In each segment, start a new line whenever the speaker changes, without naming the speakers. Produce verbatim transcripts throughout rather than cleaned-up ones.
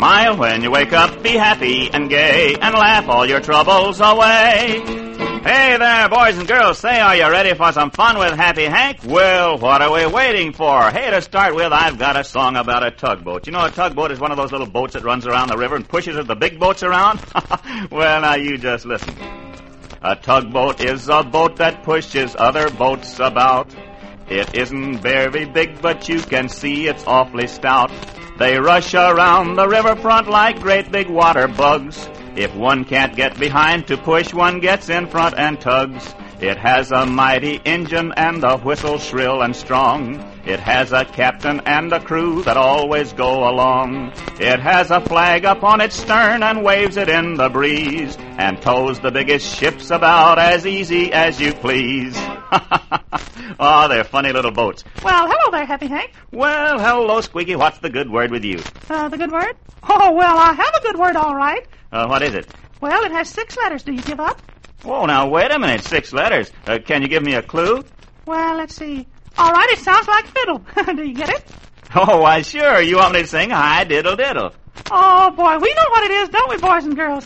Smile when you wake up, be happy and gay, and laugh all your troubles away. Hey there, boys and girls, say, are you ready for some fun with Happy Hank? Well, what are we waiting for? Hey, to start with, I've got a song about a tugboat. You know, a tugboat is one of those little boats that runs around the river and pushes the big boats around? Well, now, you just listen. A tugboat is a boat that pushes other boats about. It isn't very big, but you can see it's awfully stout. They rush around the riverfront like great big water bugs. If one can't get behind to push, one gets in front and tugs. It has a mighty engine and a whistle shrill and strong. It has a captain and a crew that always go along. It has a flag up on its stern and waves it in the breeze, and tows the biggest ships about as easy as you please. Oh, they're funny little boats.
Well, hello there, Happy Hank.
Well, hello, Squeaky. What's the good word with you?
Uh, the good word? Oh, well, I have a good word, all right.
Uh, what is it?
Well, it has six letters. Do you give up?
Oh, now, wait a minute. Six letters. Uh, can you give me a clue?
Well, let's see. All right, it sounds like fiddle. Do you get it?
Oh, why, sure. You want me to sing Hi Diddle Diddle?
Oh, boy, we know what it is, don't we, boys and girls?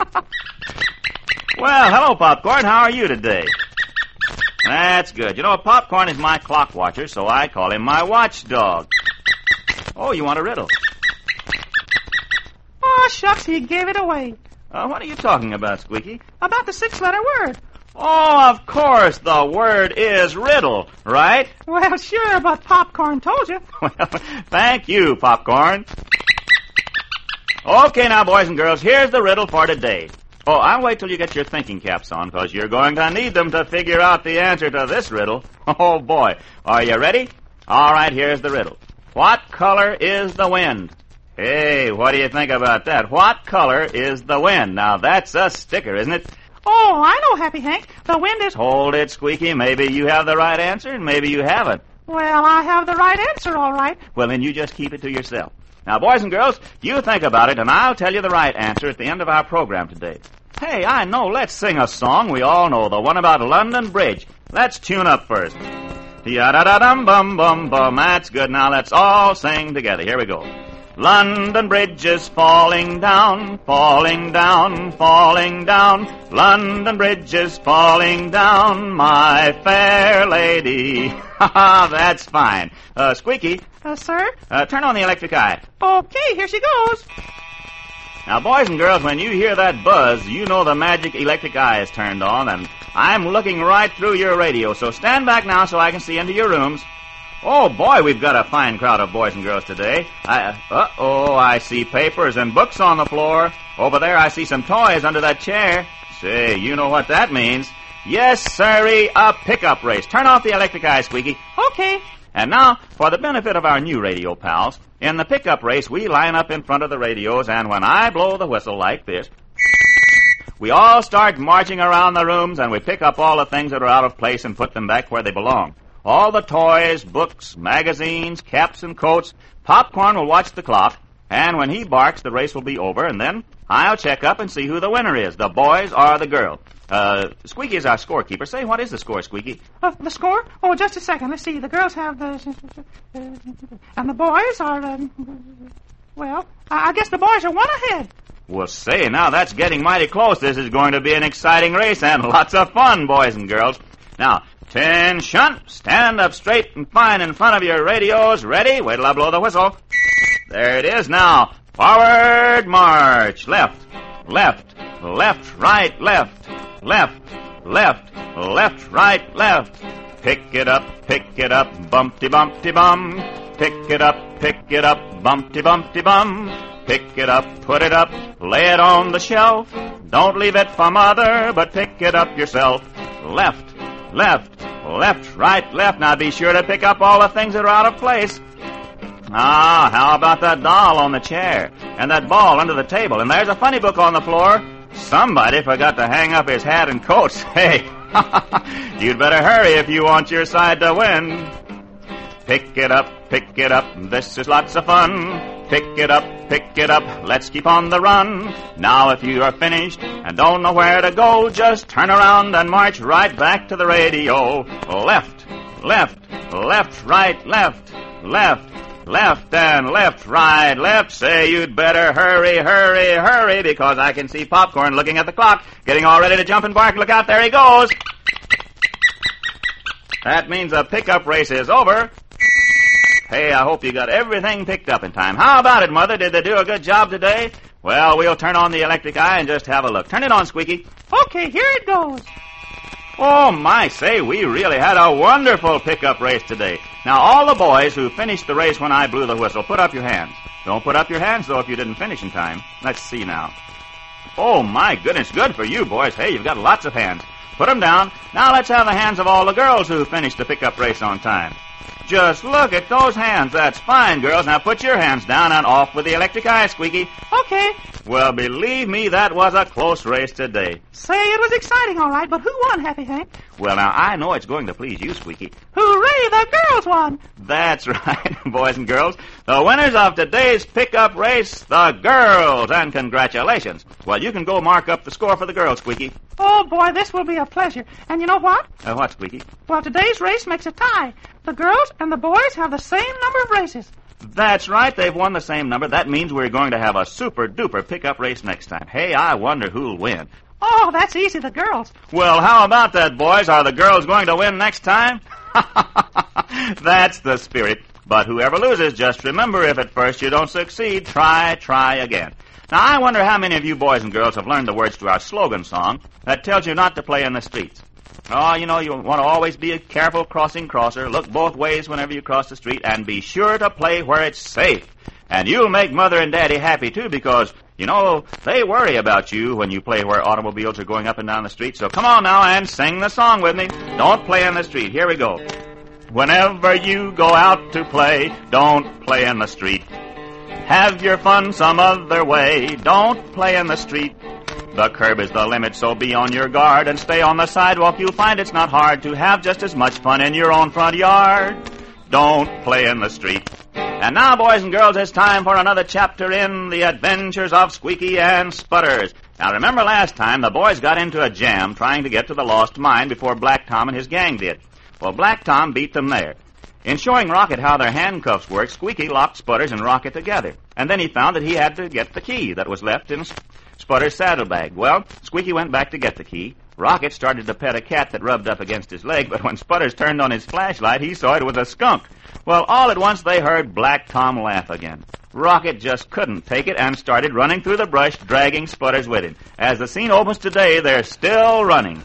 Well, hello, Popcorn. How are you today? That's good. You know, Popcorn is my clock watcher, so I call him my watchdog. Oh, you want a riddle?
Oh, shucks, he gave it away.
Uh, what are you talking about, Squeaky?
About the six-letter word.
Oh, of course, the word is riddle, right?
Well, sure, but Popcorn told you.
Well, thank you, Popcorn. Okay, now, boys and girls, here's the riddle for today. Oh, I'll wait till you get your thinking caps on, because you're going to need them to figure out the answer to this riddle. Oh, boy. Are you ready? All right, here's the riddle. What color is the wind? Hey, what do you think about that? What color is the wind? Now, that's a sticker, isn't it?
Oh, I know, Happy Hank. The wind is...
Hold it, Squeaky. Maybe you have the right answer, and maybe you haven't.
Well, I have the right answer, all right.
Well, then you just keep it to yourself. Now, boys and girls, you think about it, and I'll tell you the right answer at the end of our program today. Hey, I know. Let's sing a song we all know, the one about London Bridge. Let's tune up first. Ya-da-da-dum-bum-bum-bum. That's good. Now, let's all sing together. Here we go. London Bridge is falling down, falling down, falling down. London Bridge is falling down, my fair lady. Ha ha, that's fine. Uh, Squeaky.
Uh, sir?
Uh, turn on the electric eye.
Okay, here she goes.
Now, boys and girls, when you hear that buzz, you know the magic electric eye is turned on, and I'm looking right through your radio, so stand back now so I can see into your rooms. Oh, boy, we've got a fine crowd of boys and girls today. I, uh-oh, I see papers and books on the floor. Over there, I see some toys under that chair. Say, you know what that means. Yes, sirree, a pickup race. Turn off the electric eye, Squeaky.
Okay.
And now, for the benefit of our new radio pals, in the pickup race, we line up in front of the radios, and when I blow the whistle like this, we all start marching around the rooms, and we pick up all the things that are out of place and put them back where they belong. All the toys, books, magazines, caps, and coats. Popcorn will watch the clock, and when he barks, the race will be over, and then I'll check up and see who the winner is, the boys or the girl. Uh, Squeaky is our scorekeeper. Say, what is the score, Squeaky?
Uh, the score? Oh, just a second. Let's see. The girls have the... And the boys are... Uh, well, I guess the boys are one ahead.
Well, say, now that's getting mighty close. This is going to be an exciting race and lots of fun, boys and girls. Now, attention. Stand up straight and fine in front of your radios. Ready? Wait till I blow the whistle. There it is now. Forward march. Left, left, left, right, left, left, left, left, right, left. Pick it up, pick it up, bumpty bumpty bum. Pick it up, pick it up, bumpty bumpty bum. Pick it up, put it up, lay it on the shelf. Don't leave it for mother, but pick it up yourself. Left, left, left, right, left. Now be sure to pick up all the things that are out of place. Ah, how about that doll on the chair? And that ball under the table? And there's a funny book on the floor. Somebody forgot to hang up his hat and coats. Hey, you'd better hurry if you want your side to win. Pick it up, pick it up, this is lots of fun. Pick it up, pick it up, let's keep on the run. Now if you are finished and don't know where to go, just turn around and march right back to the radio. Left, left, left, right, left, left, Left and left, right, left. Say you'd better hurry, hurry, hurry, because I can see Popcorn looking at the clock, getting all ready to jump and bark. Look out, there he goes. That means the pickup race is over. Hey, I hope you got everything picked up in time. How about it, Mother? Did they do a good job today? Well, we'll turn on the electric eye and just have a look. Turn it on, Squeaky.
Okay, here it goes.
Oh, my, say, we really had a wonderful pickup race today. Now, all the boys who finished the race when I blew the whistle, put up your hands. Don't put up your hands, though, if you didn't finish in time. Let's see now. Oh, my goodness, good for you, boys. Hey, you've got lots of hands. Put them down. Now let's have the hands of all the girls who finished the pickup race on time. Just look at those hands. That's fine, girls. Now put your hands down and off with the electric eye, Squeaky.
Okay.
Well, believe me, that was a close race today.
Say, it was exciting, all right, but who won, Happy Hank?
Well, now, I know it's going to please you, Squeaky.
Hooray, the girls won.
That's right, boys and girls. The winners of today's pickup race, the girls, and congratulations. Well, you can go mark up the score for the girls, Squeaky.
Oh, boy, this will be a pleasure. And you know what?
Uh, what, Squeaky?
Well, today's race makes a tie. The girls and the boys have the same number of races.
That's right. They've won the same number. That means we're going to have a super-duper pickup race next time. Hey, I wonder who'll win.
Oh, that's easy, the girls.
Well, how about that, boys? Are the girls going to win next time? That's the spirit. But whoever loses, just remember, if at first you don't succeed, try, try again. Now, I wonder how many of you boys and girls have learned the words to our slogan song that tells you not to play in the streets. Oh, you know, you want to always be a careful crossing crosser. Look both ways whenever you cross the street, and be sure to play where it's safe. And you'll make Mother and Daddy happy, too, because, you know, they worry about you when you play where automobiles are going up and down the street. So come on now and sing the song with me. Don't play in the street. Here we go. Whenever you go out to play, don't play in the street. Have your fun some other way. Don't play in the street. The curb is the limit, so be on your guard and stay on the sidewalk. You'll find it's not hard to have just as much fun in your own front yard. Don't play in the street. And now, boys and girls, it's time for another chapter in The Adventures of Squeaky and Sputters. Now, remember last time the boys got into a jam trying to get to the lost mine before Black Tom and his gang did. Well, Black Tom beat them there. In showing Rocket how their handcuffs work, Squeaky locked Sputters and Rocket together. And then he found that he had to get the key that was left in Sputters' saddlebag. Well, Squeaky went back to get the key. Rocket started to pet a cat that rubbed up against his leg, but when Sputters turned on his flashlight, he saw it was a skunk. Well, all at once they heard Black Tom laugh again. Rocket just couldn't take it and started running through the brush, dragging Sputters with him. As the scene opens today, they're still running.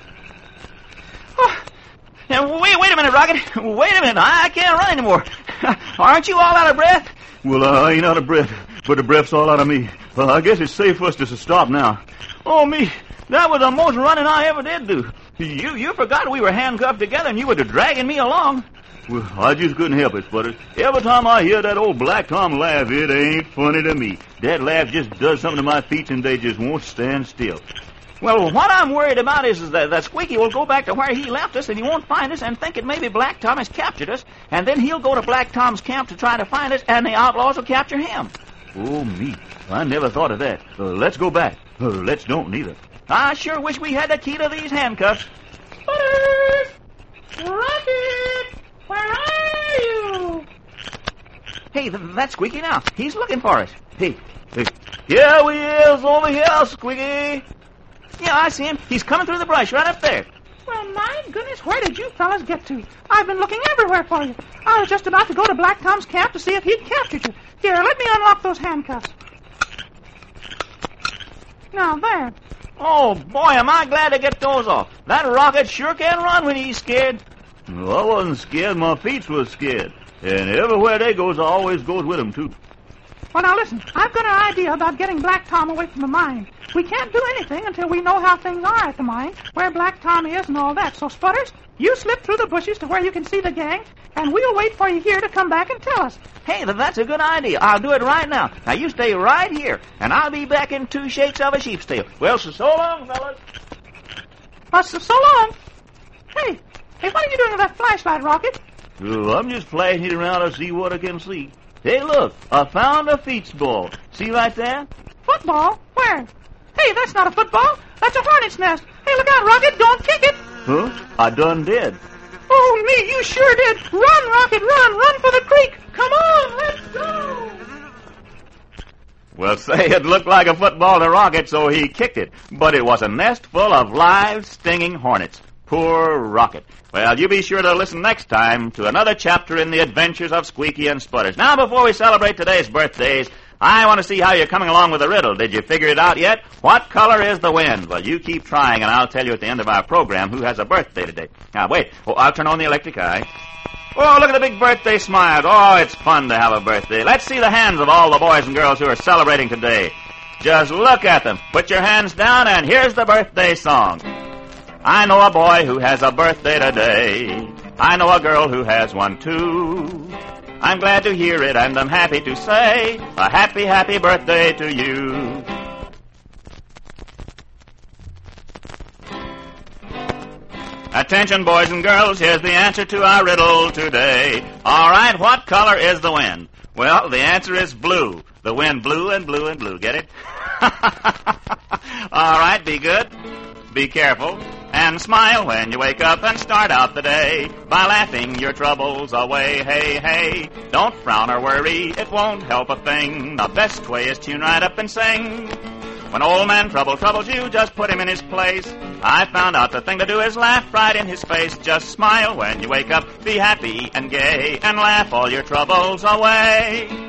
Oh.
Now, wait, wait a minute, Rocket. Wait a minute. I can't run anymore. Aren't you all out of breath?
Well, uh, I ain't out of breath, but the breath's all out of me. Uh, I guess it's safe for us to stop now.
Oh, me. That was the most running I ever did do. You you forgot we were handcuffed together and you were dragging me along.
Well, I just couldn't help it, Sputters. Every time I hear that old Black Tom laugh, it ain't funny to me. That laugh just does something to my feet and they just won't stand still.
Well, what I'm worried about is, is that, that Squeaky will go back to where he left us and he won't find us and think that maybe Black Tom has captured us, and then he'll go to Black Tom's camp to try to find us, and the outlaws will capture him.
Oh, me. I never thought of that. Uh, let's go back. Uh, let's don't neither.
I sure wish we had the key to these handcuffs.
Sputters! Rocket! Where are you?
Hey, th- that's Squeaky now. He's looking for us.
Hey, hey. Here we is over here, Squeaky.
Yeah, I see him. He's coming through the brush right up there.
Well, my goodness, where did you fellas get to? I've been looking everywhere for you. I was just about to go to Black Tom's camp to see if he'd captured you. Here, let me unlock those handcuffs. Now, there.
Oh, boy, am I glad to get those off. That Rocket sure can run when he's scared.
Well, I wasn't scared. My feet was scared. And everywhere they goes, I always goes with them, too.
Well, now listen, I've got an idea about getting Black Tom away from the mine. We can't do anything until we know how things are at the mine, where Black Tom is and all that. So, Sputters, you slip through the bushes to where you can see the gang, and we'll wait for you here to come back and tell us.
Hey, that's a good idea. I'll do it right now. Now, you stay right here, and I'll be back in two shakes of a sheep's tail. Well, so, so long, fellas.
Uh, so, so long. Hey, hey, what are you doing with that flashlight, Rocket?
Well, I'm just flashing it around to see what I can see. Hey, look, I found a feets ball. See right there?
Football? Where? Hey, that's not a football. That's a hornet's nest. Hey, look out, Rocket. Don't kick it.
Huh? I done did.
Oh, me, you sure did. Run, Rocket, run. Run for the creek. Come on, let's go.
Well, say, it looked like a football to Rocket, so he kicked it. But it was a nest full of live, stinging hornets. Poor Rocket. Well, you be sure to listen next time to another chapter in the adventures of Squeaky and Sputters. Now, before we celebrate today's birthdays, I want to see how you're coming along with the riddle. Did you figure it out yet? What color is the wind? Well, you keep trying, and I'll tell you at the end of our program who has a birthday today. Now, wait. Oh, I'll turn on the electric eye. Oh, look at the big birthday smiles. Oh, it's fun to have a birthday. Let's see the hands of all the boys and girls who are celebrating today. Just look at them. Put your hands down, and here's the birthday song. I know a boy who has a birthday today. I know a girl who has one, too. I'm glad to hear it, and I'm happy to say a happy, happy birthday to you. Attention, boys and girls, here's the answer to our riddle today. All right, what color is the wind? Well, the answer is blue. The wind blew and blew and blew. Get it? All right, be good. Be careful. And smile when you wake up and start out the day by laughing your troubles away. Hey, hey, don't frown or worry, it won't help a thing. The best way is tune right up and sing. When old man Trouble troubles you, just put him in his place. I found out the thing to do is laugh right in his face. Just smile when you wake up, be happy and gay, and laugh all your troubles away.